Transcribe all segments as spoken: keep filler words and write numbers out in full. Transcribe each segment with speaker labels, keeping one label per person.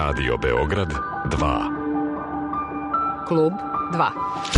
Speaker 1: Radio Beograd dva.
Speaker 2: Klub dva.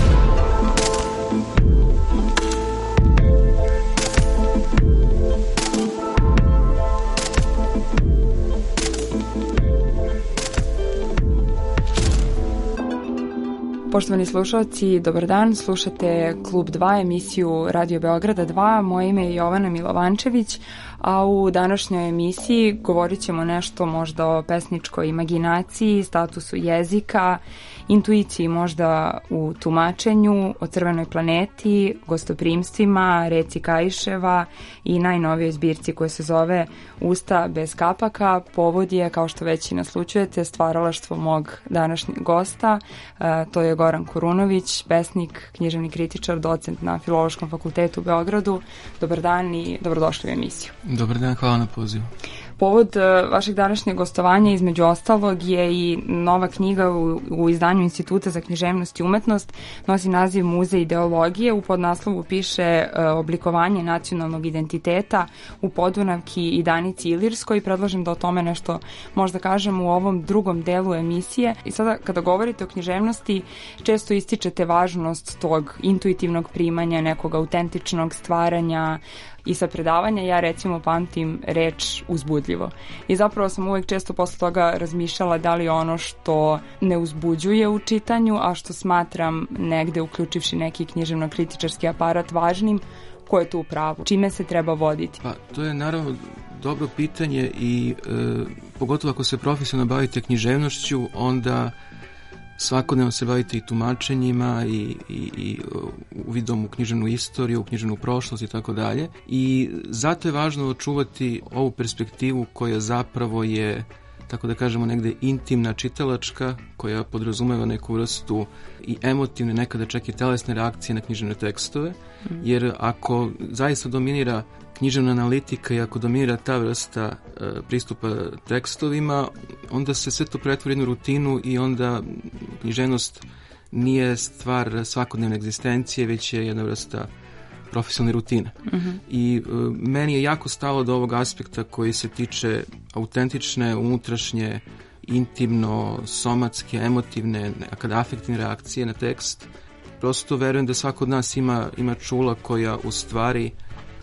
Speaker 2: Poštovani slušalci, dobar dan, slušate Klub dva, emisiju Radio Beograda dva, moje ime je Jovana Milovančević, a u današnjoj emisiji govorit ćemo nešto možda o pesničkoj imaginaciji, statusu jezika, intuiciji možda u tumačenju, o Crvenoj planeti, gostoprimstvima, reci Kaiševa i najnovijoj zbirci koja se zove Usta bez kapaka. Povod je, kao što već i naslučujete, stvaralaštvo mog današnjeg gosta, to je Goran Kurunović, pesnik, književni kritičar, docent na Filološkom fakultetu u Beogradu. Dobar dan i dobrodošli u emisiju.
Speaker 3: Dobar dan, hvala na pozivu.
Speaker 2: Povod vašeg današnjeg gostovanja između ostalog je i nova knjiga u, u izdanju Instituta za književnost i umetnost, nosi naziv Muzej ideologije, u podnaslovu piše uh, oblikovanje nacionalnog identiteta u Podunavki i Danici Ilirskoj i predlažem da o tome nešto možda kažem u ovom drugom delu emisije. I sada kada govorite o književnosti često ističete važnost tog intuitivnog primanja, nekog autentičnog stvaranja i sa predavanja. Ja recimo pamtim reč uzbudljivo. I zapravo sam uvek često posle toga razmišljala da li ono što ne uzbuđuje u čitanju, a što smatram negde uključivši neki književno-kritičarski aparat važnim, ko je tu u pravu? Čime se treba voditi?
Speaker 3: Pa to je naravno dobro pitanje i e, pogotovo ako se profesionalno bavite književnošću, onda svakodnevno se bavite i tumačenjima i, i, i uvidom u književnu istoriju, u književnu prošlost i tako dalje. I zato je važno očuvati ovu perspektivu koja zapravo je, tako da kažemo, negde intimna, čitalačka, koja podrazumeva neku vrstu i emotivne, nekada čak i telesne reakcije na književne tekstove. Jer ako zaista dominira književna analitika i ako dominira ta vrsta e, pristupa tekstovima, onda se sve to pretvori u jednu rutinu i onda književnost nije stvar svakodnevne egzistencije, već je jedna vrsta profesionalne rutine. Uh-huh. I e, meni je jako stalo do ovog aspekta koji se tiče autentične, unutrašnje, intimno, somatske, emotivne, nekada afektivne reakcije na tekst. Prosto verujem da svako od nas ima, ima čula koja u stvari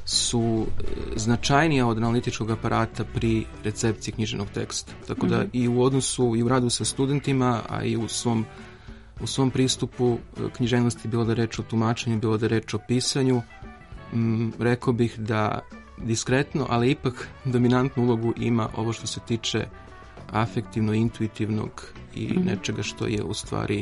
Speaker 3: su značajnija od analitičkog aparata pri recepciji književnog teksta. Tako da i u odnosu i u radu sa studentima, a i u svom, u svom pristupu književnosti, bilo da reč o tumačenju, bilo da reč o pisanju, m, rekao bih da diskretno, ali ipak dominantnu ulogu ima ovo što se tiče afektivno, intuitivnog i mm. nečega što je u stvari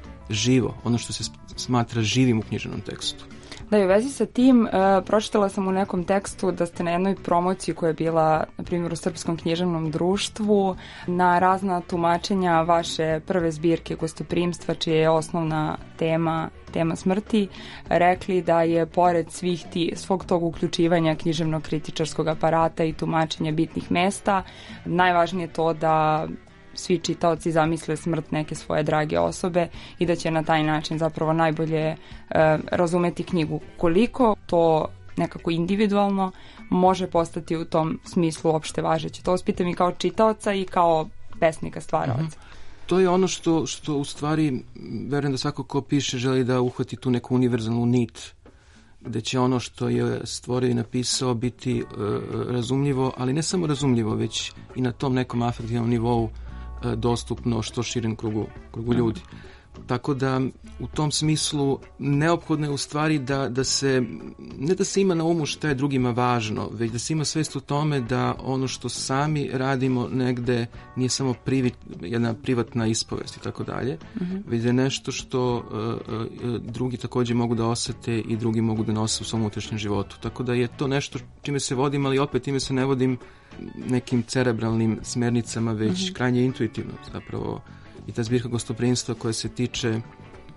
Speaker 3: živo, ono što se smatra živim u književnom tekstu.
Speaker 2: Da, i u vezi sa tim, uh, pročitala sam u nekom tekstu da ste na jednoj promociji koja je bila, na primjer, u Srpskom književnom društvu, na razna tumačenja vaše prve zbirke gostoprimstva, čija je osnovna tema tema smrti, rekli da je pored svih ti, svog tog uključivanja književnog kritičarskog aparata i tumačenja bitnih mesta, najvažnije to da svi čitaoci zamisle smrt neke svoje drage osobe i da će na taj način zapravo najbolje e, razumeti knjigu. Koliko to nekako individualno može postati u tom smislu opšte važeće? To ospitam i kao čitaoca i kao pesnika, stvaraoca. Mm-hmm.
Speaker 3: To je ono što, što u stvari, verujem da svako ko piše želi da uhvati tu neku univerzalnu nit, gde će ono što je stvorio i napisao biti e, razumljivo, ali ne samo razumljivo, već i na tom nekom afektivnom nivou dostupno što širem krugu, krugu ljudi. Tako da u tom smislu neophodno je u stvari da, da se, ne da se ima na umu šta je drugima važno, već da se ima svest u tome da ono što sami radimo negde nije samo privit, jedna privatna ispovest i tako dalje, već da je nešto što uh, uh, drugi također mogu da osete i drugi mogu da nose u svom unutrašnjem životu. Tako da je to nešto čime se vodim, ali opet time se ne vodim nekim cerebralnim smernicama, već mm-hmm. krajnje intuitivno zapravo. I ta zbirka gostoprimstva koja se tiče e,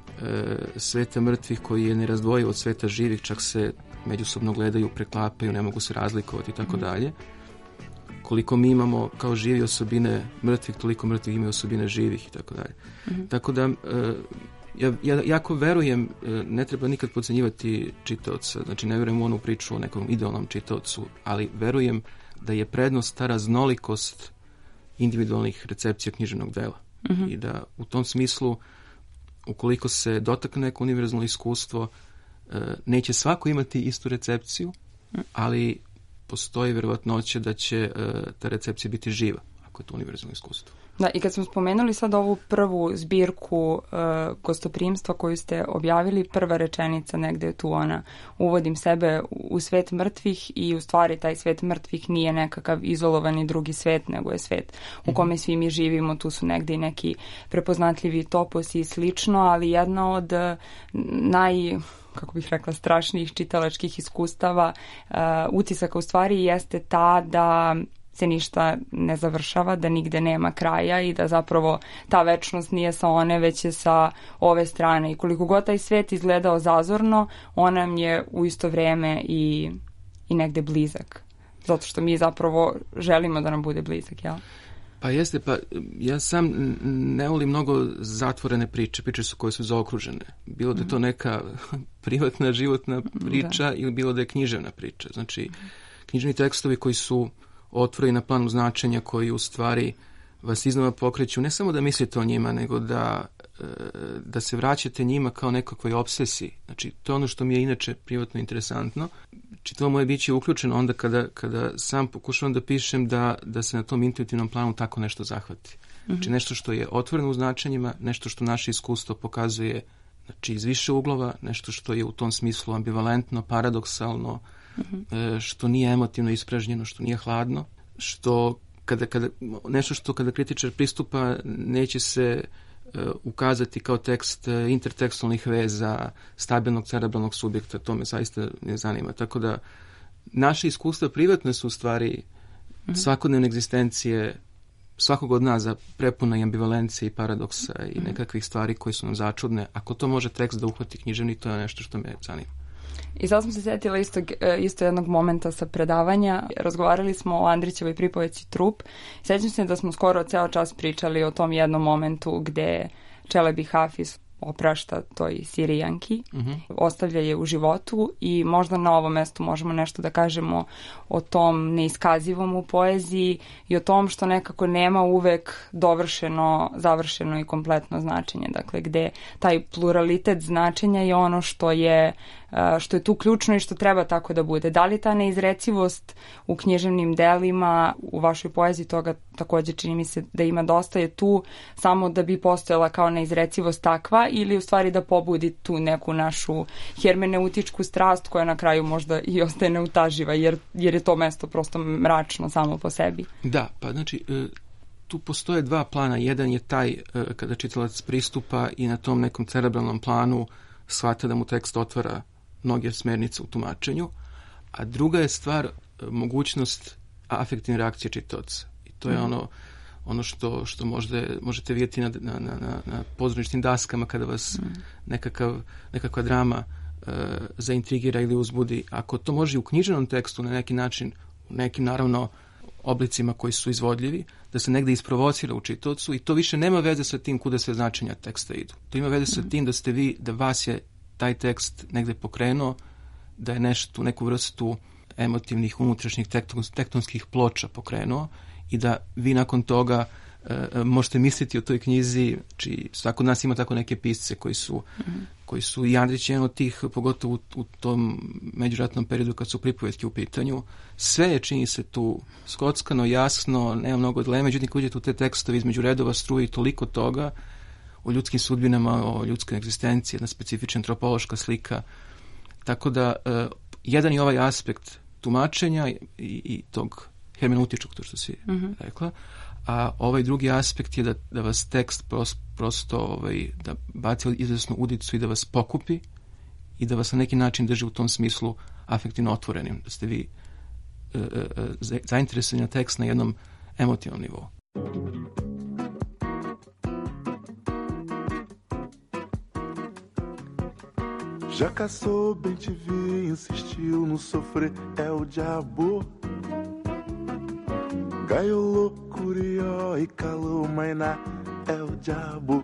Speaker 3: sveta mrtvih, koji je nerazdvojiv od sveta živih, čak se međusobno gledaju, preklapaju, ne mogu se razlikovati i tako dalje. Koliko mi imamo kao živi osobine mrtvih, toliko mrtvih imaju osobine živih i tako dalje. Mm-hmm. Tako da e, ja, ja jako verujem, ne treba nikad podcenjivati čitaoca, znači ne verujem u onu priču o nekom idealnom čitaocu, ali verujem da je prednost ta raznolikost individualnih recepcija književnog dela. Mm-hmm. I da u tom smislu, ukoliko se dotakne neko univerzalno iskustvo, neće svako imati istu recepciju, ali postoji verovatnoća da će ta recepcija biti živa, ako je to univerzalno iskustvo.
Speaker 2: Da, i kad smo spomenuli sad ovu prvu zbirku uh, gostoprimstva koju ste objavili, prva rečenica negde je tu ona, uvodim sebe u svet mrtvih i u stvari taj svet mrtvih nije nekakav izolovani drugi svet, nego je svet u kome svi mi živimo, tu su negde i neki prepoznatljivi toposi i slično, ali jedna od naj... kako bih rekla, strašnijih čitalačkih iskustava, uh, utisaka u stvari jeste ta da se ništa ne završava, da nigde nema kraja i da zapravo ta večnost nije sa one, već je sa ove strane. I koliko god taj svet izgledao zazorno, on nam je u isto vreme i, i negde blizak. Zato što mi zapravo želimo da nam bude blizak, jel?
Speaker 3: Pa jeste, pa ja sam ne volim mnogo zatvorene priče, priče su koje su zaokružene. Bilo da je to neka privatna, životna priča da. Ili bilo da je književna priča. Znači, književni tekstovi koji su otvoreni na planu značenja, koji u stvari vas iznova pokreću, ne samo da mislite o njima, nego da, da se vraćate njima kao nekakvoj obsesiji. Znači, to je ono što mi je inače privatno interesantno. Čitavo moje biće je uključeno onda kada, kada sam pokušavam da pišem da, da se na tom intuitivnom planu tako nešto zahvati. Znači, nešto što je otvoreno u značenjima, nešto što naše iskustvo pokazuje, znači, iz više uglova, nešto što je u tom smislu ambivalentno, paradoksalno, Uh-huh. što nije emotivno ispražnjeno, što nije hladno, što kada, kada, nešto što kada kritičar pristupa neće se uh, ukazati kao tekst uh, intertekstualnih veza, stabilnog cerebralnog subjekta, to me zaista ne zanima. Tako da naše iskustva privatne su u stvari uh-huh. svakodnevne egzistencije svakog od nas za prepuna i ambivalencije i paradoksa i uh-huh. nekakvih stvari koje su nam začudne. Ako to može tekst da uhvati književni, to je nešto što me zanima.
Speaker 2: I sad sam se sjetila isto, isto jednog momenta sa predavanja. Razgovarali smo o Andrićevoj pripovedci Trup. Sjećam se da smo skoro ceo čas pričali o tom jednom momentu gde Čelebi Hafiz oprašta toj Sirijanki, uh-huh. ostavlja je u životu i možda na ovom mestu možemo nešto da kažemo o tom neiskazivom u poeziji i o tom što nekako nema uvek dovršeno, završeno i kompletno značenje. Dakle, gde taj pluralitet značenja je ono što je što je tu ključno i što treba tako da bude. Da li ta neizrecivost u književnim delima, u vašoj poeziji, toga također čini mi se da ima dosta, je tu samo da bi postojala kao neizrecivost takva ili u stvari da pobudi tu neku našu hermeneutičku strast koja na kraju možda i ostaje neutaživa jer, jer je to mesto prosto mračno samo po sebi.
Speaker 3: Da, pa znači tu postoje dva plana. Jedan je taj kada čitalac pristupa i na tom nekom cerebralnom planu shvata da mu tekst otvara mnoge smernice u tumačenju, a druga je stvar mogućnost afektivne reakcije čitaoca. I to je mm. ono, ono što, što možde, možete vidjeti na, na, na, na pozorničnim daskama kada vas mm. nekakav, nekakva drama e, zaintrigira ili uzbudi. Ako to može u književnom tekstu na neki način, u nekim naravno oblicima koji su izvodljivi, da se negde isprovocira u čitaocu i to više nema veze sa tim kuda sve značenja teksta idu. To ima veze sa tim da ste vi, da vas je taj tekst negde pokrenuo, da je nešto, neku vrstu emotivnih, unutrašnjih tektonskih ploča pokrenuo i da vi nakon toga e, možete misliti o toj knjizi, či svako od nas ima tako neke pisce koji su, mm-hmm. koji su i Andrić jedan od tih, pogotovo u, u tom međuratnom periodu kad su pripovetke u pitanju. Sve je, čini se, tu skockano, jasno, nema mnogo dilema, međutim kad uđete u te tekstove između redova struje toliko toga o ljudskim sudbinama, o ljudskoj egzistenciji, jedna specifična antropološka slika. Tako da, uh, jedan je ovaj aspekt tumačenja i, i tog hermeneutičkog, to što si mm-hmm. rekla, a ovaj drugi aspekt je da, da vas tekst prosto, prosto ovaj, da baci izvesnu udicu i da vas pokupi i da vas na neki način drži u tom smislu afektivno otvorenim, da ste vi uh, uh, zainteresovani na tekst na jednom emotivnom nivou.
Speaker 4: Já caçou, bem te vi, insistiu no sofrer, é o diabo. Gaiolou, curió e calou, mainá, é o diabo.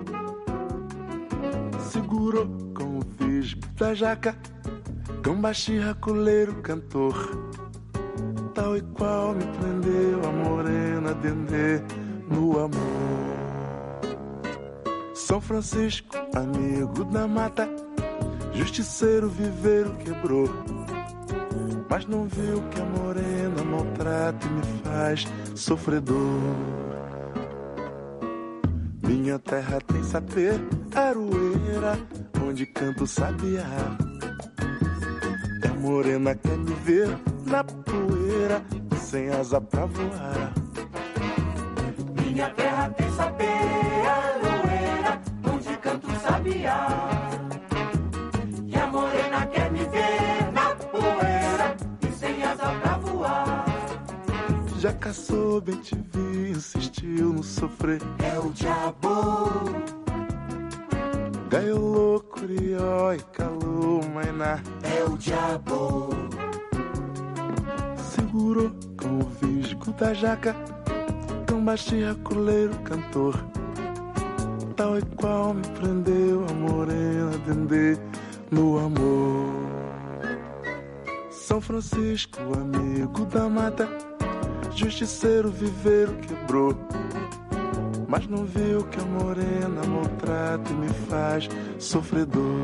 Speaker 4: Segurou com o visgo da jaca, cão baixinho, racoleiro, cantor. Tal tal e qual me prendeu a morena Dendê no amor. São Francisco, amigo da mata, justiceiro viveiro quebrou, mas não viu que a morena maltrata e me faz sofredor. Minha terra tem sapê, aroeira, onde canta o sabiá. E a morena quer me ver na poeira, sem asa pra voar.
Speaker 5: Minha terra tem sapê, aroeira, onde canta o sabiá. E a morena quer me ver na poeira, e sem asa pra voar.
Speaker 4: Já caçou, bem te vi, insistiu no sofrer.
Speaker 5: É o diabo.
Speaker 4: Gaiolô, curió e calou, mainá.
Speaker 5: É o diabo.
Speaker 4: Segurou com o visgo da jaca, cambaxia, coleiro, cantor. Tal e qual me prendeu a morena Dendê no amor. São Francisco, amigo da mata, justiceiro viveiro quebrou, mas não viu que a morena maltrata e me faz sofredor.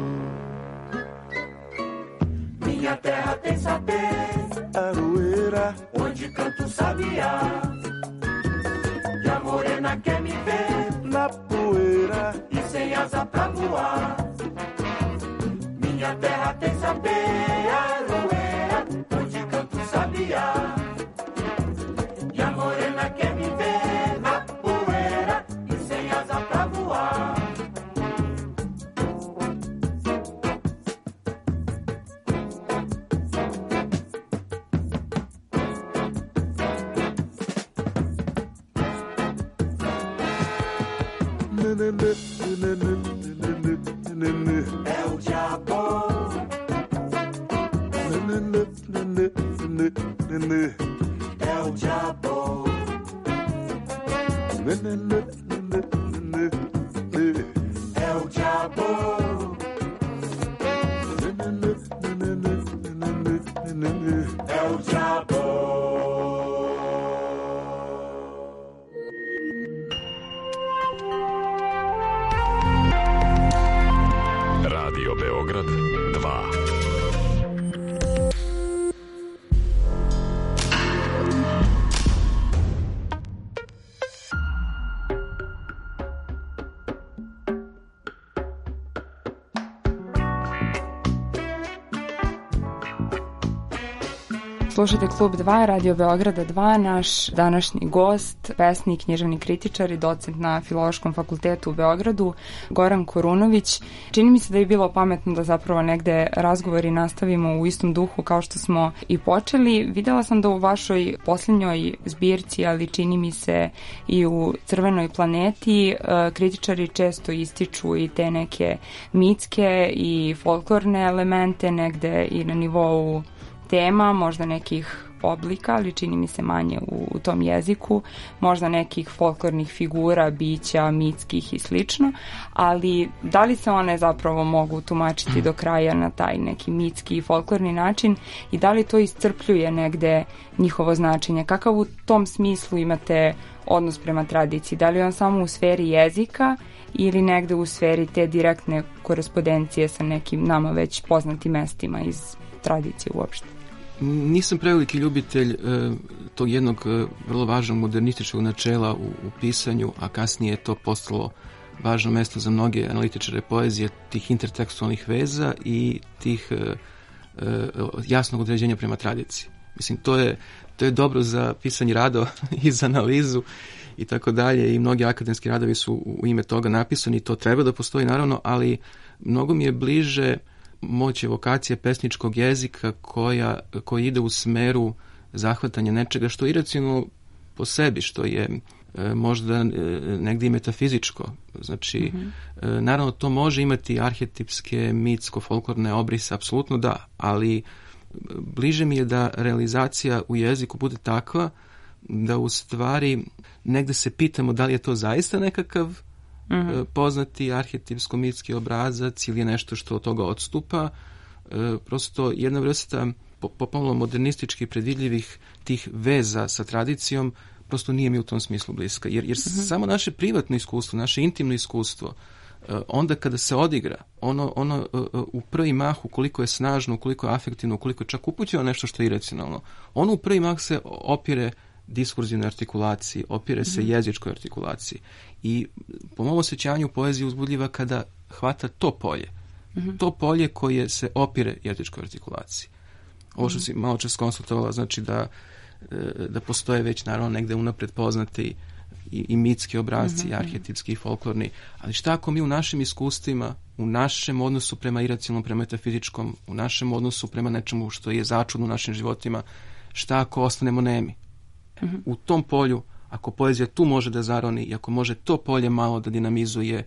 Speaker 5: Minha terra tem sapê,
Speaker 4: aroeira,
Speaker 5: onde canta o sabiá. E a morena quer me ver
Speaker 4: na poeira,
Speaker 5: e sem asa pra voar. Minha terra tem sapê, aroeira, onde canta o sabiá. E a morena quer me ver na poeira, e sem asa pra voar. É o diabo. É o diabo. É o diabo. É o diabo.
Speaker 1: Radio Beograd dva.
Speaker 2: Slušajte Klub dva, Radio Beograda dva, naš današnji gost, pesnik, književni kritičar i docent na Filološkom fakultetu u Beogradu, Goran Korunović. Čini mi se da je bilo pametno da zapravo negde razgovori nastavimo u istom duhu kao što smo i počeli. Videla sam da u vašoj posljednjoj zbirci, ali čini mi se i u Crvenoj planeti, kritičari često ističu i te neke mitske i folklorne elemente negde i na nivou tema, možda nekih oblika, ali čini mi se manje u, u tom jeziku, možda nekih folklornih figura, bića, mitskih i slično, ali da li se one zapravo mogu tumačiti do kraja na taj neki mitski i folklorni način i da li to iscrpljuje negde njihovo značenje? Kakav u tom smislu imate odnos prema tradiciji? Da li je on samo u sferi jezika ili negde u sferi te direktne korespondencije sa nekim nama već poznatim mestima iz tradicije uopšte?
Speaker 3: Nisam preveliki ljubitelj e, tog jednog e, vrlo važnog modernističkog načela u, u pisanju, a kasnije je to postalo važno mesto za mnoge analitičare poezije, tih intertekstualnih veza i tih e, e, jasnog određenja prema tradiciji. Mislim, to je, to je dobro za pisanje rado i za analizu i tako dalje, i mnogi akademski radovi su u ime toga napisani i to treba da postoji naravno, ali mnogo mi je bliže moć evokacije pesničkog jezika koja, koji ide u smeru zahvatanja nečega što je iracionalno po sebi, što je e, možda e, negdje i metafizičko. Znači, mm-hmm. e, naravno to može imati arhetipske, mitsko-folklorne obrise, apsolutno da, ali bliže mi je da realizacija u jeziku bude takva da u stvari negde se pitamo da li je to zaista nekakav Mm-hmm. poznati arhetipsko-mitski obrazac ili je nešto što od toga odstupa. E, prosto jedna vrsta popolno modernistički predvidljivih tih veza sa tradicijom, prosto nije mi u tom smislu bliska. Jer, jer uh-huh. samo naše privatno iskustvo, naše intimno iskustvo, onda kada se odigra, ono, ono u prvi mah, ukoliko je snažno, ukoliko je afektivno, ukoliko je čak upućeno nešto što je iracionalno, ono u prvi mah se opire diskurzivnoj artikulaciji, opire se mm-hmm. jezičkoj artikulaciji. I po mom osjećanju poezija uzbudljiva kada hvata to polje. Mm-hmm. To polje koje se opire jezičkoj artikulaciji. Ovo što si malo čas konsultovala, znači da, da postoje već naravno negde unapred poznati i, i mitski obrazci, mm-hmm. i arhetipski, i folklorni. Ali šta ako mi u našim iskustvima, u našem odnosu prema iracionalnom, prema metafizičkom, u našem odnosu prema nečemu što je začudno u našim životima, šta ako ostanemo nemi? Mm-hmm. U tom polju, ako poezija tu može da zaroni i ako može to polje malo da dinamizuje,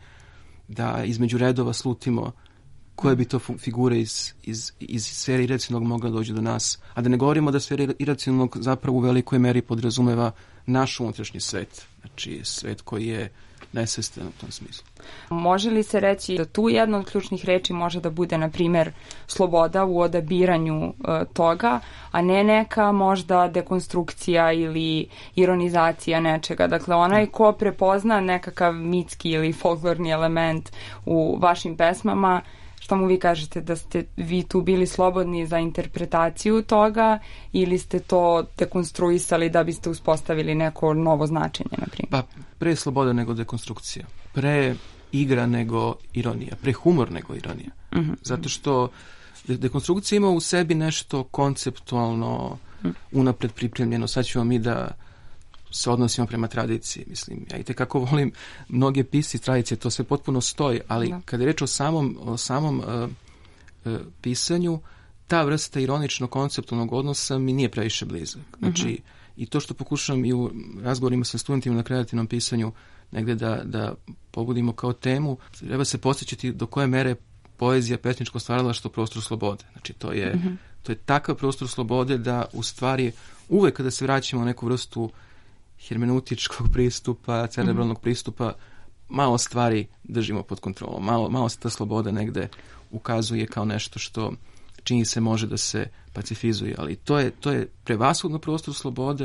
Speaker 3: da između redova slutimo koje bi to figure iz, iz, iz sfere iracionalnog mogla doći do nas, a da ne govorimo da sfera iracionalnog zapravo u velikoj meri podrazumeva naš unutrašnji svet, znači svet koji je nesvestan u tom smislu.
Speaker 2: Može li se reći da tu jedna od ključnih reči može da bude, na primjer, sloboda u odabiranju e, toga, a ne neka možda dekonstrukcija ili ironizacija nečega? Dakle, onaj ko prepozna nekakav mitski ili folklorni element u vašim pesmama, što mu vi kažete, da ste vi tu bili slobodni za interpretaciju toga ili ste to dekonstruisali da biste uspostavili neko novo značenje, na primjer?
Speaker 3: Pa, pre sloboda nego dekonstrukcija. Pre igra nego ironija. Pre humor nego ironija. Mm-hmm. Zato što dekonstrukcija ima u sebi nešto konceptualno unapred pripremljeno. Sad ćemo mi da se odnosimo prema tradiciji. Mislim, ja i tekako volim mnoge pisci tradicije, to sve potpuno stoji, ali da. Kada je reč o samom, o samom uh, uh, pisanju, ta vrsta ironično-konceptualnog odnosa mi nije previše blizak. Znači, uh-huh. i to što pokušavam i u razgovorima sa studentima na kreativnom pisanju negde da, da pogodimo kao temu, treba se posjećati do koje mere poezija pesničko stvaralaštvo prostor slobode. Znači, to je, uh-huh. to je takav prostor slobode da u stvari uvek kada se vraćamo u neku vrstu hermeneutičkog pristupa, cerebralnog mm-hmm. pristupa, malo stvari držimo pod kontrolom. Malo, malo se ta sloboda negde ukazuje kao nešto što čini se može da se pacifizuje, ali to je, to je prevashodno prostor slobode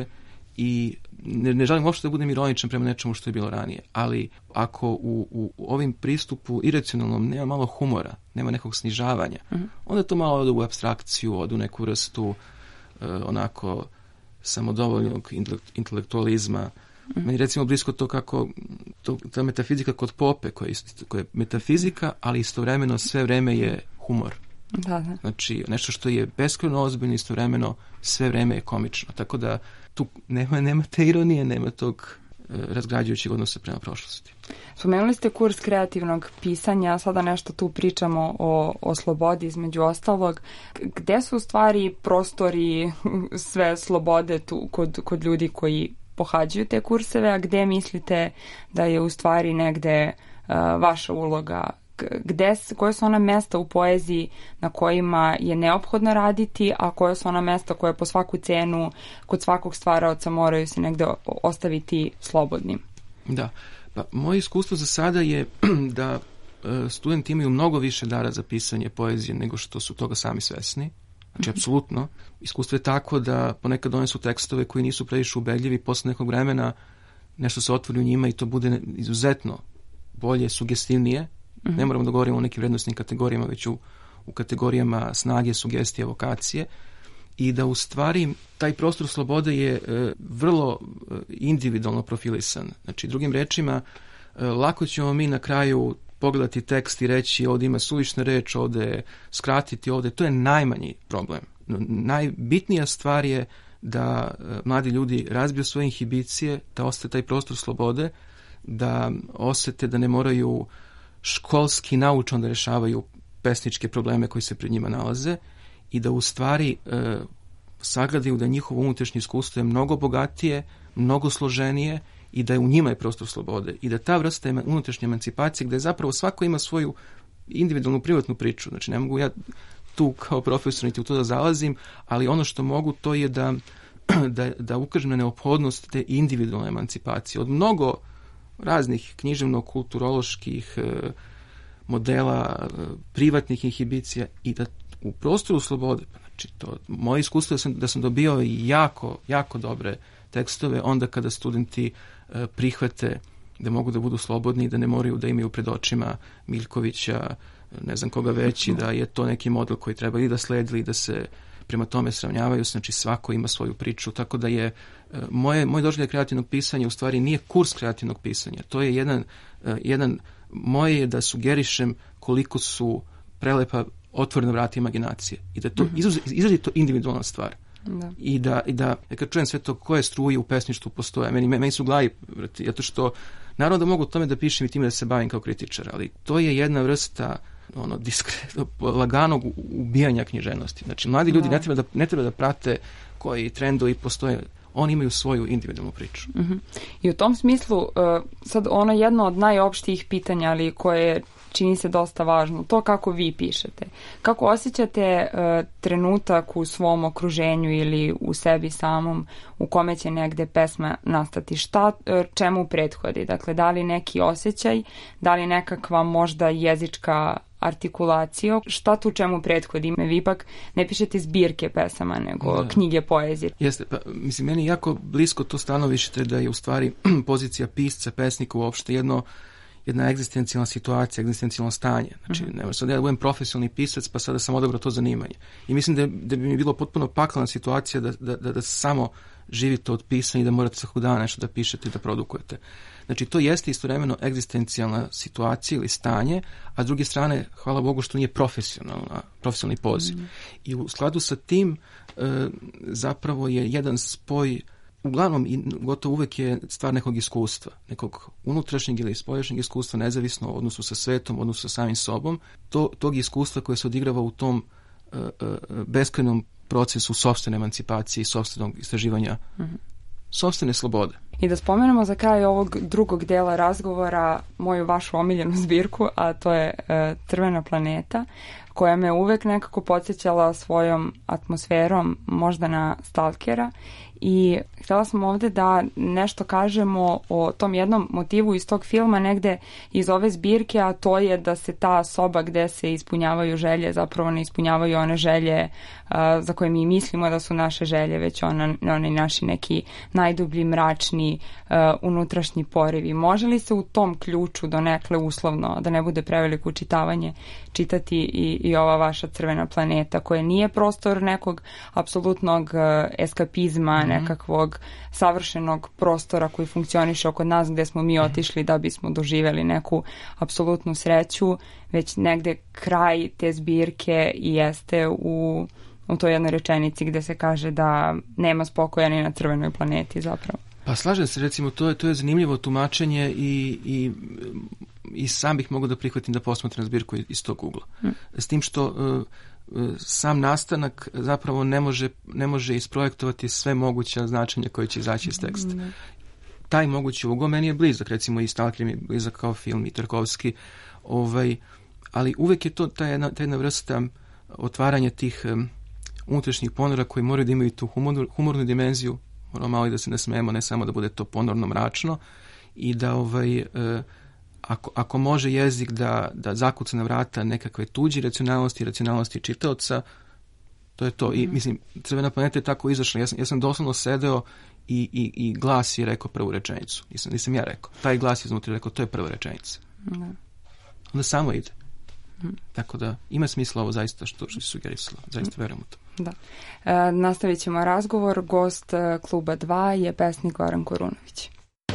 Speaker 3: i ne, ne želim uopšte da budem ironičan prema nečemu što je bilo ranije, ali ako u, u, u ovim pristupu iracionalnom nema malo humora, nema nekog snižavanja, mm-hmm. onda to malo ode u abstrakciju, ode u neku vrstu uh, onako samodovoljnog intelektualizma. Mm-hmm. Meni recimo blisko to kako to, ta metafizika kod Pope, koja je, koja je metafizika, ali istovremeno sve vreme je humor.
Speaker 2: Da, da.
Speaker 3: Znači, nešto što je beskrajno ozbiljno, istovremeno sve vreme je komično. Tako da tu nema, nema te ironije, nema tog e, razgrađujućeg odnosa prema prošlosti.
Speaker 2: Spomenuli ste kurs kreativnog pisanja, sada nešto tu pričamo o, o slobodi između ostalog. Gde su u stvari prostori sve slobode tu kod, kod ljudi koji pohađaju te kurseve, a gde mislite da je u stvari negde uh, vaša uloga? Gde, koje su ona mesta u poeziji na kojima je neophodno raditi, a koje su ona mesta koje po svaku cenu kod svakog stvaraoca moraju se negde ostaviti slobodnim?
Speaker 3: Da, pa moje iskustvo za sada je da e, studenti imaju mnogo više dara za pisanje poezije nego što su toga sami svesni. Znači, mm-hmm. apsolutno. Iskustvo je tako da ponekad donesu tekstove koji nisu previše ubedljivi, posle nekog vremena nešto se otvori u njima i to bude izuzetno bolje, sugestivnije. Mm-hmm. Ne moramo da govorimo o nekim vrednostnim kategorijama, već u, u kategorijama snage, sugestije, vokacije. I da u stvari taj prostor slobode je e, vrlo e, individualno profilisan. Znači, drugim rečima, e, lako ćemo mi na kraju pogledati tekst i reći ovdje ima suvišna reč, ovdje skratiti, ovdje. To je najmanji problem. Najbitnija stvar je da e, mladi ljudi razbiju svoje inhibicije, da ostane taj prostor slobode, da osete da ne moraju školski naučno da rešavaju pesničke probleme koji se pred njima nalaze i da u stvari e, sagledaju da njihovo unutrašnje iskustvo je mnogo bogatije, mnogo složenije i da je u njima je prostor slobode i da ta vrsta unutrašnje emancipacije gde zapravo svako ima svoju individualnu privatnu priču. Znači ne mogu ja tu kao profesor niti u to da zalazim, ali ono što mogu to je da, da, da ukažem na neophodnost te individualne emancipacije od mnogo raznih književno-kulturoloških e, modela, e, privatnih inhibicija i da u prostoru slobode, Znači, to, moje iskustvo je da sam, da sam dobio jako, jako dobre tekstove onda kada studenti e, prihvate da mogu da budu slobodni i da ne moraju da imaju pred očima Miljkovića, ne znam koga već, i da je to neki model koji treba i da sledi ili da se prema tome sravnjavaju. Znači, svako ima svoju priču, tako da je e, moje, moj doživljaj kreativnog pisanja u stvari nije kurs kreativnog pisanja. To je jedan, e, jedan moje je da sugerišem koliko su prelepa otvorena vrata imaginacije i da to mm-hmm. izrazito individualna stvar. Da. I da, i da ja kad čujem sve to koje struje u pesništvu postoje, meni, meni su glavi, zato što naravno da mogu o tome da pišem i time da se bavim kao kritičar, ali to je jedna vrsta ono, diskre, laganog ubijanja književnosti. Znači, mladi ljudi da. ne, treba da, ne treba da prate koji trendovi postoje, oni imaju svoju individualnu priču.
Speaker 2: Mm-hmm. I u tom smislu, uh, sad ono jedno od najopštijih pitanja, ali koje čini se dosta važno, to kako vi pišete. Kako osjećate uh, trenutak u svom okruženju ili u sebi samom u kome će negde pesma nastati? Šta uh, čemu prethodi? Dakle, da li neki osjećaj, da li nekakva možda jezička artikulacija, šta tu čemu prethodi? Vi ipak ne pišete zbirke pesama, nego da. knjige poezije.
Speaker 3: Jeste, pa mislim, meni je jako blisko to stanovište da je u stvari pozicija pisca, pesnika uopšte jedno jedna egzistencijalna situacija, egzistencijalno stanje. Znači, mm-hmm. ne sad ja budem profesionalni pisac, pa sada sam odabrao to zanimanje. I mislim da, da bi mi bilo potpuno paklana situacija da, da, da, da samo živite od pisanja i da morate svakog dana nešto da pišete i da produkujete. Znači, to jeste istovremeno egzistencijalna situacija ili stanje, a s druge strane, hvala Bogu što nije profesionalna, profesionalni poziv. Mm-hmm. I u skladu sa tim e, zapravo je jedan spoj, uglavnom i gotovo uvek je stvar nekog iskustva, nekog unutrašnjeg ili spoljašnjeg iskustva, nezavisno u odnosu sa svetom, u odnosu sa samim sobom, to, tog iskustva koje se odigrava u tom uh, uh, beskrajnom procesu sopstvene emancipacije i sopstvenog istraživanja, mm-hmm. sopstvene slobode.
Speaker 2: I da spomenemo za kraj ovog drugog dela razgovora moju vašu omiljenu zbirku, a to je uh, Crvena planeta, koja me uvek nekako podsjećala svojom atmosferom možda na Stalkera. I htjela sam ovdje da nešto kažemo o tom jednom motivu iz tog filma negde iz ove zbirke, a to je da se ta soba gde se ispunjavaju želje zapravo ne ispunjavaju one želje uh, za koje mi mislimo da su naše želje, već ona, oni naši neki najdublji, mračni uh, unutrašnji porivi. Može li se u tom ključu donekle uslovno, da ne bude preveliko učitavanje, čitati i, i ova vaša Crvena planeta, koja nije prostor nekog apsolutnog uh, eskapizma, nekakvog savršenog prostora koji funkcioniše oko nas gde smo mi otišli da bismo doživjeli neku apsolutnu sreću, već negde kraj te zbirke jeste u, u toj jednoj rečenici gde se kaže da nema spokoja ni na Crvenoj planeti zapravo.
Speaker 3: Pa slažem se, recimo, to je, to je zanimljivo tumačenje i, i, i sam bih mogao da prihvatim da posmatram zbirku iz tog ugla. Hmm. S tim što uh, sam nastanak zapravo ne može, ne može isprojektovati sve moguće značenja koje će izaći iz teksta. Mm. Taj mogući ugao meni je blizak, recimo i Stalker mi je blizak kao film i Tarkovski, ovaj, ali uvek je to ta jedna, ta jedna vrsta otvaranja tih um, unutrašnjih ponora koji moraju da imaju tu humor, humornu dimenziju, moramo malo i da se ne smijemo, ne samo da bude to ponorno mračno i da ovaj uh, Ako, ako može jezik da, da zakuca na vrata nekakve tuđi racionalnosti i racionalnosti čitaoca, to je to. I, mislim, Crvena planeta je tako izašla. Ja sam, ja sam doslovno sedeo i, i, i glas je rekao prvu rečenicu. Nisam, nisam ja rekao. Taj glas je iznutra rekao, to je prva rečenica. Da. Onda samo ide. Mm. Tako da ima smisla ovo zaista što, što si sugerisala. Zaista mm. verujem u to.
Speaker 2: Da. E, nastavit ćemo razgovor. Gost Kluba dva je pesnik Goran Korunović.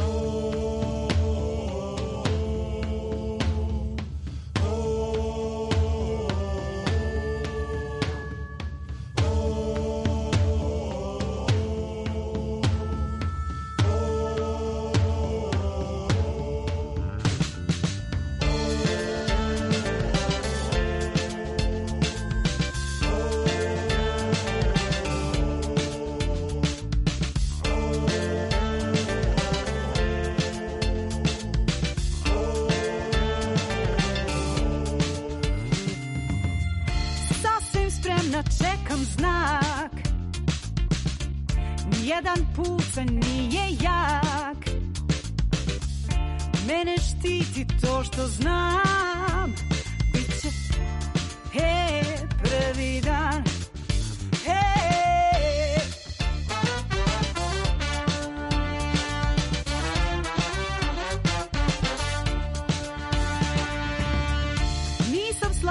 Speaker 6: Čekam znak, nijedan pucanj nije jak, mene štiti to što znam, biće he, prvi dan,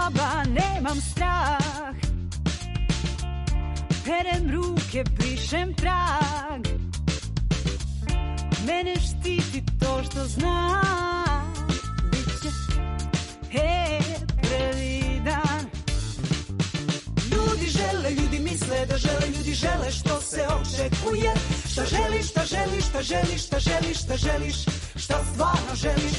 Speaker 6: slaba, nemam strah. Perem ruke, brišem trag. Mene štiti to što znam. Biće, he, prvi dan. Ljudi žele, ljudi misle da žele, ljudi žele što se očekuje. Šta želiš, šta želiš, šta želiš, šta želiš, šta želiš, šta stvarno želiš.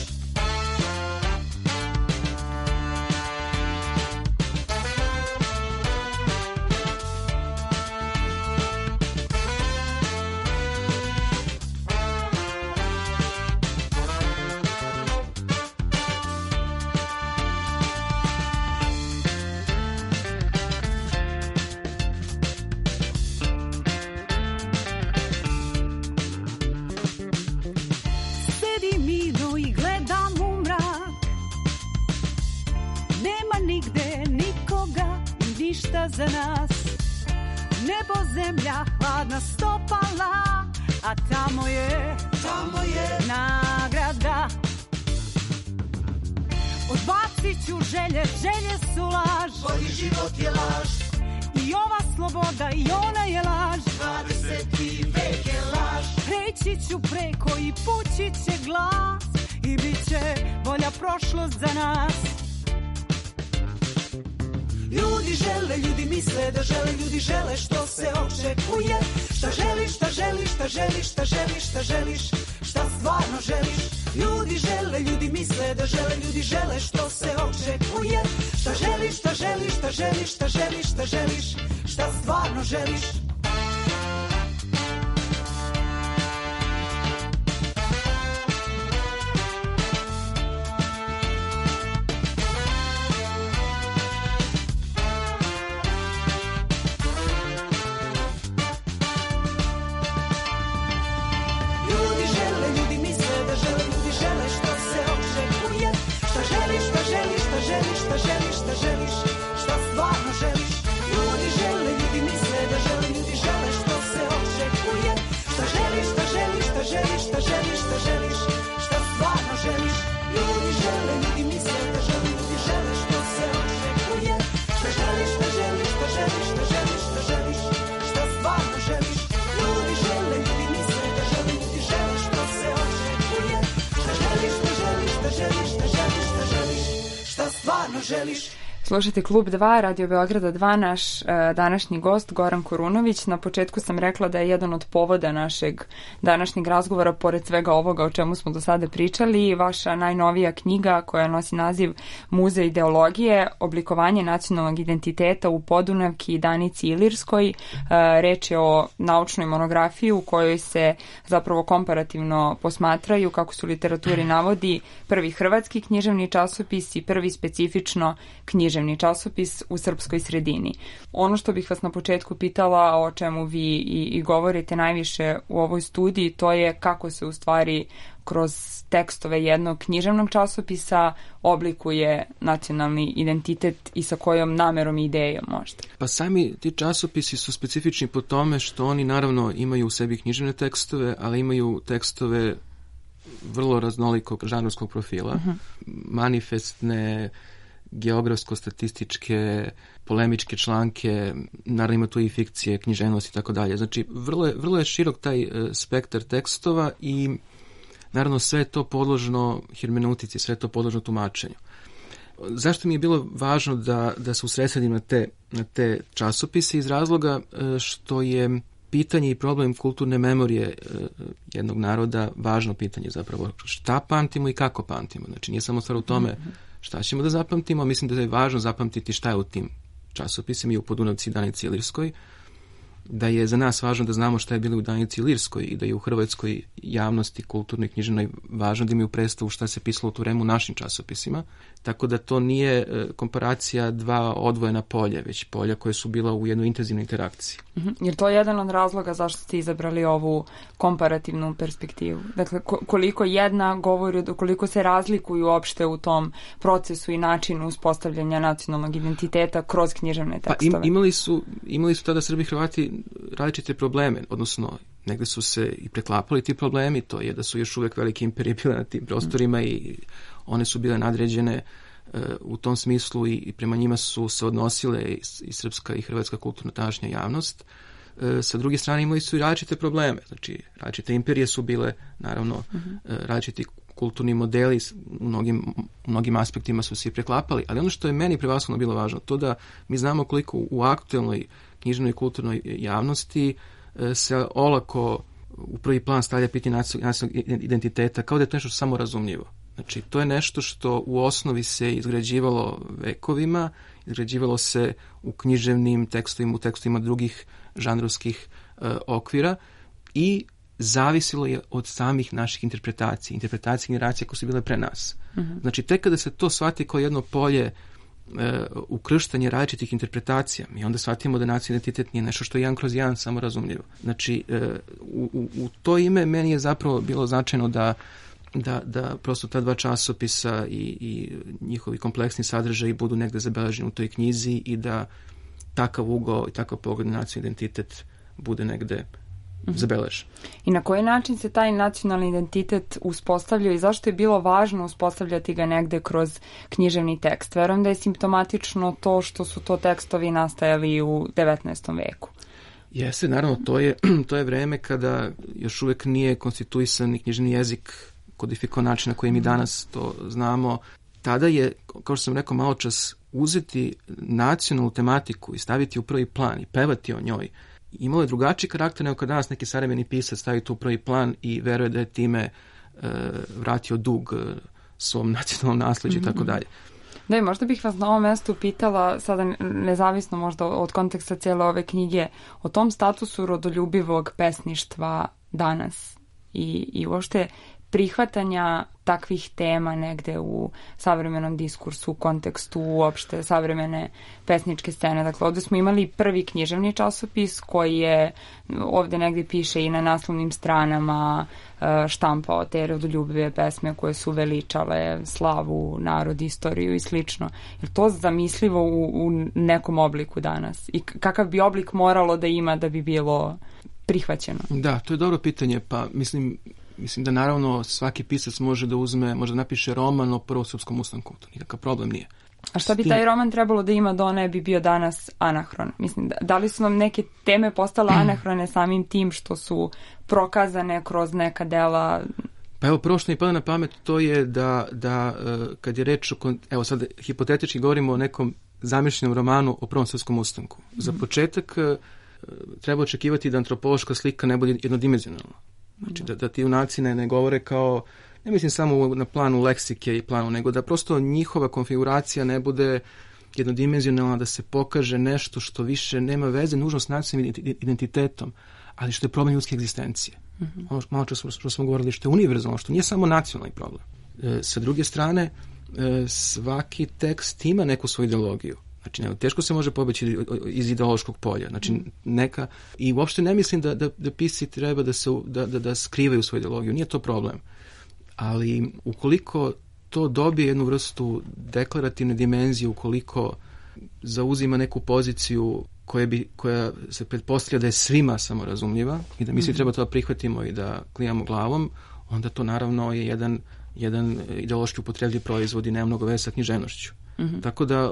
Speaker 6: Za nas nebo, zemlja, hladna stopala, a tamo je, tamo je nagrada. Odbacit ću želje, želje su laž. Bolji život je laž. I ova sloboda i ona je laž. dvadeseti vek je laž. Preći ću preko i pući će glas. I bit će bolja prošlost za nas. Ljudi žele, ljudi misle da žele, ljudi žele što se očekuje. Šta želiš, šta želiš, šta želiš, šta želiš, šta želiš, šta stvarno želiš. Ljudi žele, ljudi misle da žele, ljudi žele što se očekuje. Šta želiš, šta želiš, šta želiš, šta želiš, šta želiš, šta stvarno želiš.
Speaker 2: Slušajte Klub dva, Radio Beograda dva, naš uh, današnji gost Goran Korunović. Na početku sam rekla da je jedan od povoda našeg današnjeg razgovora, pored svega ovoga o čemu smo do sada pričali, vaša najnovija knjiga koja nosi naziv Muzej ideologije, oblikovanje nacionalnog identiteta u Podunavki, Danici Ilirskoj. Uh, reč je o naučnoj monografiji u kojoj se zapravo komparativno posmatraju, kako se u literaturi navodi, prvi hrvatski književni časopis i prvi specifično književni časopis u srpskoj sredini. Ono što bih vas na početku pitala, o čemu vi i, i govorite najviše u ovoj studiji, to je kako se u stvari kroz tekstove jednog književnog časopisa oblikuje nacionalni identitet i sa kojom namerom i idejom možda.
Speaker 3: Pa sami ti časopisi su specifični po tome što oni naravno imaju u sebi književne tekstove, ali imaju tekstove vrlo raznolikog žanrovskog profila, uh-huh. manifestne, geografsko-statističke, polemičke članke, naravno ima tu i fikcije, književnost i tako dalje. Znači, vrlo je, vrlo je širok taj uh, spektar tekstova i naravno sve je to podložno hermeneutici, sve je to podložno tumačenju. Zašto mi je bilo važno da, da se usredsredim na te, na te časopise? Iz razloga uh, što je pitanje i problem kulturne memorije uh, jednog naroda važno pitanje zapravo. Šta pamtimo i kako pamtimo? Znači, nije samo stvar u tome šta ćemo da zapamtimo, mislim da je važno zapamtiti šta je u tim časopisima i u Podunavci i Danici Ilirskoj, da je za nas važno da znamo šta je bilo u Danici Ilirskoj i da je u hrvatskoj javnosti, kulturnoj, književnoj važno da imaju predstavu šta se pisalo u to vreme u našim časopisima. Tako da to nije komparacija dva odvojena polja, već polja koje su bila u jednoj intenzivnoj interakciji.
Speaker 2: Mm-hmm. Jer to je jedan od razloga zašto ste izabrali ovu komparativnu perspektivu. Dakle, koliko jedna govori, koliko se razlikuju uopšte u tom procesu i načinu uspostavljanja nacionalnog identiteta kroz književne tekstove.
Speaker 3: Pa im, imali su, imali su tada Srbi i Hrvati različite probleme, odnosno negde su se i preklapali ti problemi, to je da su još uvek velike imperije bile na tim prostorima i one su bile nadređene u tom smislu i prema njima su se odnosile i srpska i hrvatska kulturna tadašnja javnost. Sa druge strane imali su i različite probleme, znači različite imperije su bile, naravno, uh-huh. različiti kulturni modeli u mnogim, u mnogim aspektima su se i preklapali, ali ono što je meni prevashodno bilo važno, to da mi znamo koliko u aktuelnoj knjižnoj i kulturnoj javnosti se olako u prvi plan stavlja pitanje nacionalnog identiteta, kao da je to nešto samo razumljivo. Znači, to je nešto što u osnovi se izgrađivalo vekovima, izgrađivalo se u književnim tekstovima, u tekstovima drugih žanrovskih uh, okvira i zavisilo je od samih naših interpretacija, interpretacija generacija koje su bile pre nas. Uh-huh. Znači, tek kada se to shvati kao jedno polje uh, ukrštanje različitih interpretacija, mi onda shvatimo da nacionalni identitet nije nešto što je jedan kroz jedan samo razumljivo. Znači, uh, u, u, u to ime meni je zapravo bilo značajno da Da, da prosto ta dva časopisa i, i njihovi kompleksni sadržaji budu negde zabeleženi u toj knjizi i da takav ugao i takav pogled na nacionalni identitet bude negde mm-hmm. zabeležen.
Speaker 2: I na koji način se taj nacionalni identitet uspostavlja i zašto je bilo važno uspostavljati ga negde kroz književni tekst? Verujem da je simptomatično to što su to tekstovi nastajali u devetnaestom veku.
Speaker 3: Jeste, naravno, to je, to je vreme kada još uvek nije konstituisan ni književni jezik kodifikovan način na koji mi danas to znamo. Tada je, kao što sam rekao malo čas, uzeti nacionalnu tematiku i staviti u prvi plan i pevati o njoj. Imalo je drugačiji karakter nego kad danas neki savremeni pisac stavi to u prvi plan i veruje da je time e, vratio dug e, svom nacionalnom nasleđu i tako dalje.
Speaker 2: Da, i možda bih vas na ovom mestu pitala, sada nezavisno možda od konteksta cijele ove knjige, o tom statusu rodoljubivog pesništva danas i, i uopšte prihvatanja takvih tema negde u savremenom diskursu, u kontekstu uopšte savremene pesničke scene. Dakle, ovde smo imali prvi književni časopis koji je, ovde negde piše i na naslovnim stranama, štampao te rodoljubive pesme koje su veličale slavu, narod, istoriju i slično. Je li to zamislivo u, u nekom obliku danas? I kakav bi oblik moralo da ima da bi bilo prihvaćeno?
Speaker 3: Da, to je dobro pitanje. Pa, mislim, Mislim da naravno svaki pisac može da uzme, može da napiše roman o prvom srpskom ustanku, to nikakav problem nije.
Speaker 2: A šta bi taj roman trebalo da ima da ne bi bio danas anahron? Mislim, da, da li su nam neke teme postale anahrone samim tim što su prokazane kroz neka dela?
Speaker 3: Pa evo, prvo što mi pada na pamet to je da, da kad je reč o, evo sad hipotetički govorimo o nekom zamišljenom romanu o prvom srpskom ustanku. Za početak treba očekivati da antropološka slika ne bude jednodimenzionalna. Znači da, da ti junaci ne, ne govore kao, ne mislim samo na planu leksike i planu, nego da prosto njihova konfiguracija ne bude jednodimenzionalna, da se pokaže nešto što više nema veze nužno s nacionalnim identitetom, ali što je problem ljudske egzistencije. Mm-hmm. Ono malo što smo, što smo govorili, što je univerzalno, što nije samo nacionalni problem. E, sa druge strane, e, svaki tekst ima neku svoju ideologiju. Znači, ne, teško se može pobeći iz ideološkog polja. Znači, neka, i uopšte ne mislim da, da, da pisci treba da, se, da, da, da skrivaju svoju ideologiju. Nije to problem. Ali ukoliko to dobije jednu vrstu deklarativne dimenzije, ukoliko zauzima neku poziciju koja, bi, koja se pretpostavlja da je svima samorazumljiva i da mi svi treba to da prihvatimo i da klijamo glavom, onda to naravno je jedan, jedan ideološki upotrebljiv proizvod i nema mnogo veze sa književnošću. Mm-hmm. Tako da,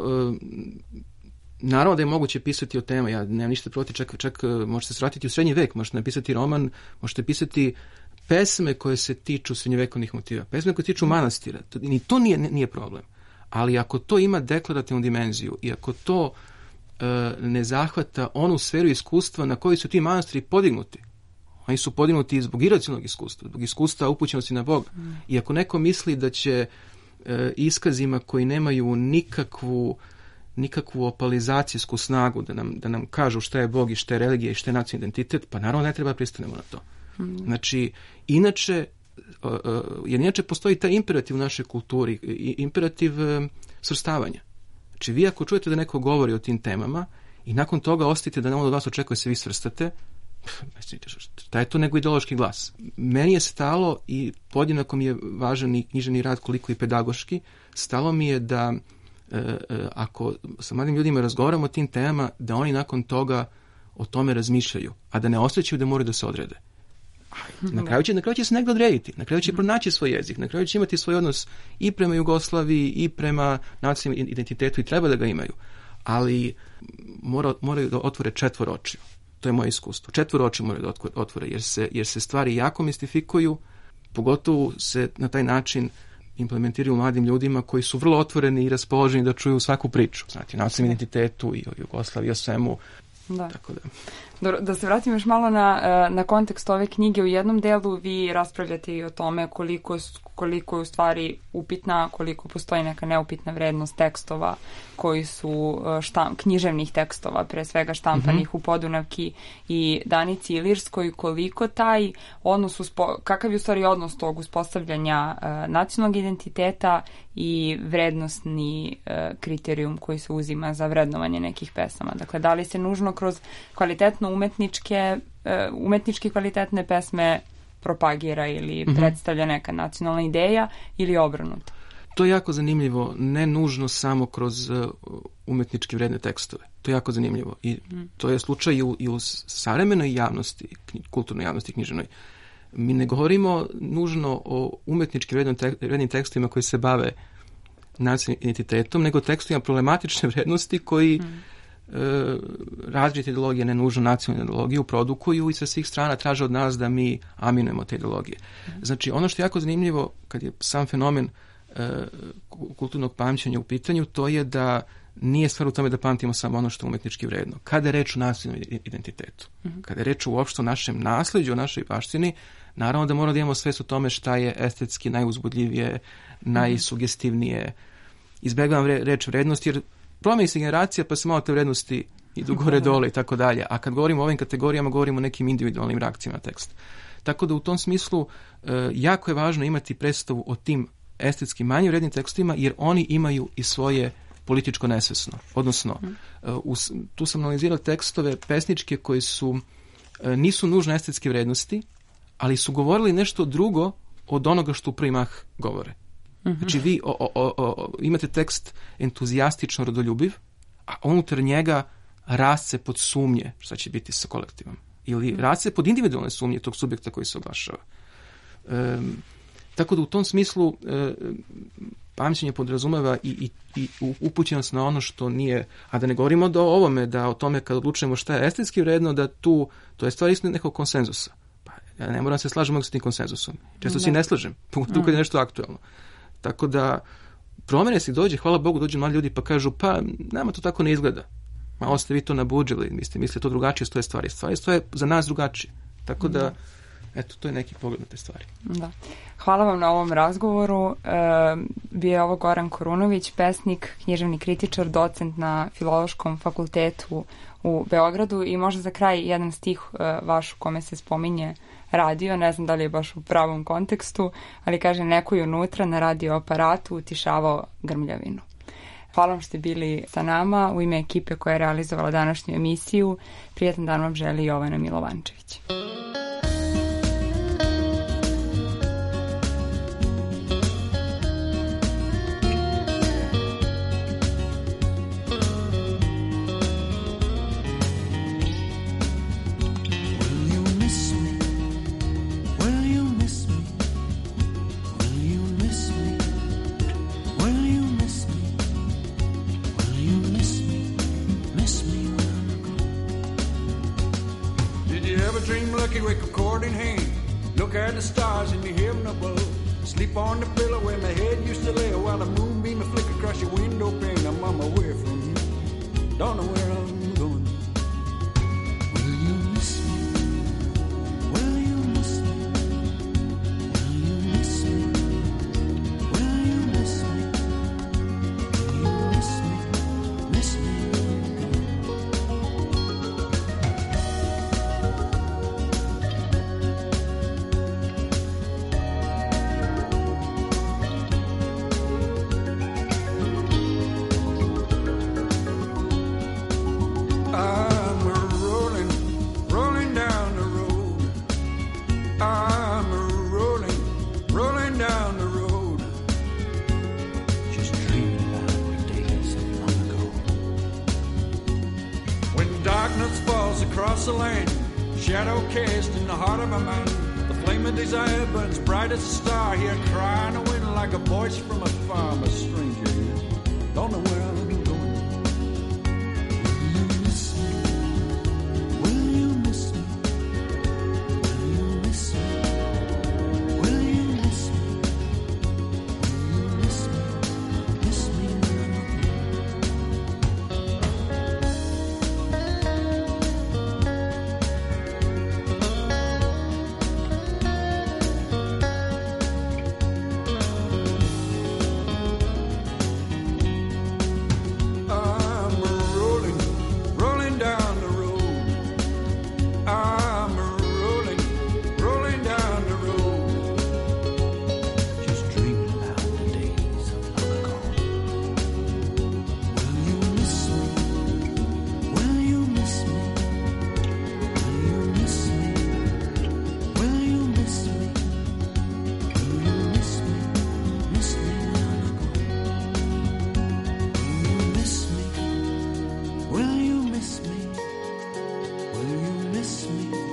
Speaker 3: naravno da je moguće pisati o tema, ja nemam ništa protiv, čak, čak možete se vratiti u srednji vek, možete napisati roman, možete pisati pesme koje se tiču srednjevekovnih motiva, pesme koje se tiču manastira, ni to nije, nije problem. Ali ako to ima deklarativnu dimenziju i ako to e, ne zahvata onu sferu iskustva na kojoj su ti manastiri podignuti, oni su podignuti zbog iracionalnog iskustva, zbog iskustva upućenosti na Boga. Mm. I ako neko misli da će e, iskazima koji nemaju nikakvu nikakvu opalizacijsku snagu da nam, da nam kažu šta je Bog i šta je religija i šta je nacionalni identitet, pa naravno ne treba pristanemo na to. Mm. Znači, inače, uh, uh, jer inače postoji taj imperativ u našoj kulturi, imperativ uh, svrstavanja. Znači, vi ako čujete da neko govori o tim temama i nakon toga osjetite da on od vas očekuje se vi svrstate, šta je to nego ideološki glas? Meni je stalo, i podjednako mi je važan i književni rad koliko i pedagoški, stalo mi je da e, e, ako sa mladim ljudima razgovaramo o tim temama, da oni nakon toga o tome razmišljaju, a da ne osjećaju da moraju da se odrede. Na kraju će, na kraju će se negdje odrediti, na kraju će pronaći svoj jezik, na kraju će imati svoj odnos i prema Jugoslaviji i prema nacionalnom identitetu i treba da ga imaju. Ali mora, moraju da otvore četvor očiju. To je moje iskustvo. Četvor očiju moraju da otvore jer se, jer se stvari jako mistifikuju, pogotovo se na taj način implementiraju mladim ljudima koji su vrlo otvoreni i raspoloženi da čuju svaku priču. Znači, o nacionalnom identitetu i o Jugoslaviji, i o svemu.
Speaker 2: Da.
Speaker 3: Tako da.
Speaker 2: Dobro, da se vratim još malo na, na kontekst ove knjige. U jednom delu vi raspravljate i o tome koliko, koliko je u stvari upitna, koliko postoji neka neupitna vrednost tekstova koji su štam, književnih tekstova, pre svega štampanih mm-hmm. u Podunavki i Danici Ilirskoj, koliko taj odnos, uspo, kakav je u stvari odnos tog uspostavljanja uh, nacionalnog identiteta i vrednostni uh, kriterijum koji se uzima za vrednovanje nekih pesama. Dakle, da li se nužno kroz kvalitetno umetničke, uh, umetnički kvalitetne pesme propagira ili mm-hmm. predstavlja neka nacionalna ideja ili obrnuto?
Speaker 3: To je jako zanimljivo, ne nužno samo kroz uh, umetnički vredne tekstove. To je jako zanimljivo i mm. to je slučaj i u, i u savremenoj javnosti, knji, kulturnoj javnosti književnoj. Mi ne govorimo nužno o umetnički vrednim, tek, vrednim tekstovima koji se bave nacionalnim identitetom, nego tekstovima problematične vrednosti koji mm. uh, različite ideologije, ne nužno nacionalne ideologije, produkuju i sa svih strana traže od nas da mi aminujemo te ideologije. Mm. Znači, ono što je jako zanimljivo kad je sam fenomen kulturnog pamćenja u pitanju, to je da nije stvar u tome da pamtimo samo ono što je umetnički vredno. Kada je reč o nacionalnom identitetu, mm-hmm. kada je reč uopšte o našem nasleđu, o našoj baštini, naravno da moramo da imamo svest o tome šta je estetski najuzbudljivije, najsugestivnije. Izbegavam re, reč vrednosti, jer promeni se generacija, pa se malo te vrednosti idu gore dole i tako dalje. A kad govorimo o ovim kategorijama, govorimo o nekim individualnim reakcijama na tekst. Tako da u tom smislu jako je važno imati predstavu o tim estetski manje vrednim tekstovima, jer oni imaju i svoje političko nesvesno. Odnosno, mm. uh, tu sam analizirao tekstove pesničke koji su uh, nisu nužno estetske vrednosti, ali su govorili nešto drugo od onoga što u prvi mah govore. Mm-hmm. Znači, vi o, o, o, o, imate tekst entuzijastično rodoljubiv, a unutar njega rasce pod sumnje šta će biti sa kolektivom. Ili mm. rasce pod individualne sumnje tog subjekta koji se oglašava. Um, Tako da u tom smislu e, pamćenje podrazumeva i, i, i upućenost na ono što nije, a da ne govorimo do ovome, da o tome kad odlučujemo šta je estetski vredno, da tu, to je stvar isto nekog konsenzusa. Pa ja ne moram se slažem s tim konsenzusom. Često ne. se ne slažem, pogotovo kad je nešto aktuelno. Tako da promene se dođe, hvala Bogu, dođu mladi ljudi pa kažu, pa nama to tako ne izgleda. Malo ste vi to nabuđili, vi ste mislili to drugačije stoje stvari. Stvari stoje za nas drugačije. Tako da, da. Eto, to je neki pogled na te stvari.
Speaker 2: Da. Hvala vam na ovom razgovoru. E, bio je ovo Goran Korunović, pesnik, književni kritičar, docent na Filološkom fakultetu u Beogradu i možda za kraj jedan stih e, vaš u kome se spominje radio, ne znam da li je baš u pravom kontekstu, ali kaže neko je unutra na radio aparatu utišavao grmljavinu. Hvala vam što ste bili sa nama. U ime ekipe koja je realizovala današnju emisiju, prijatan dan vam želi Jovana Milovančević.
Speaker 7: Sleep on the pillow where my head used to lay while the moonbeam would flicker across your window pane. I'm on my way from you. Don't know where I'm going. Will you miss me? Will you miss me? Will you miss me? Will you miss me? Will you miss me? Miss me? Across the land, shadow cast in the heart of my mind. The flame of desire burns bright as a star. Here crying a wind like a voice from afar. I'm a stranger here, don't know where I'm going. Will you miss me? Will you miss me? Will you miss me? Will you miss me? Miss me when Will you miss me?